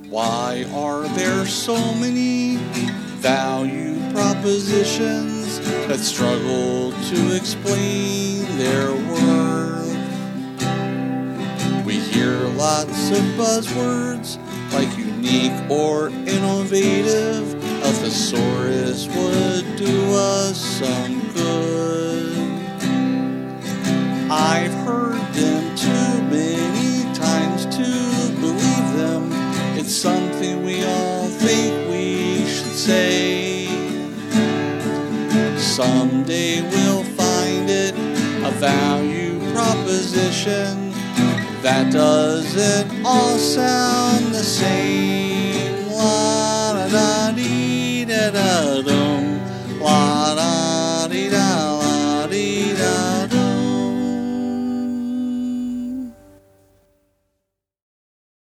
Why are there so many value propositions that struggle to explain their worth? We hear lots of buzzwords like unique or innovative. A thesaurus would do us some good. I've heard them too many times to believe them. It's something we all think we should say. Someday we'll find it a value proposition that doesn't all sound the same. La da da dee da da dum, la da.